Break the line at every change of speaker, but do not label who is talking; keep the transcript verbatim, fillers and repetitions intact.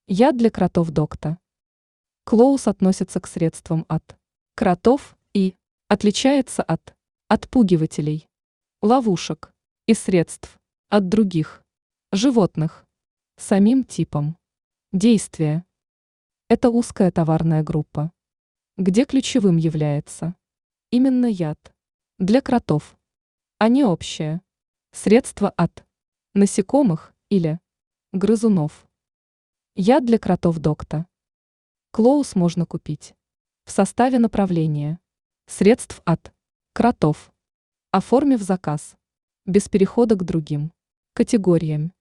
Яд для кротов Докта. Клоус относится к средствам от кротов и отличается от отпугивателей, ловушек и средств от других животных самим типом действия. Это узкая товарная группа, где ключевым является именно яд для кротов, а не общее средство от насекомых или грызунов. Яд для кротов Докта. Клоус можно купить в составе направления средств от кротов, оформив заказ без перехода к другим категориям.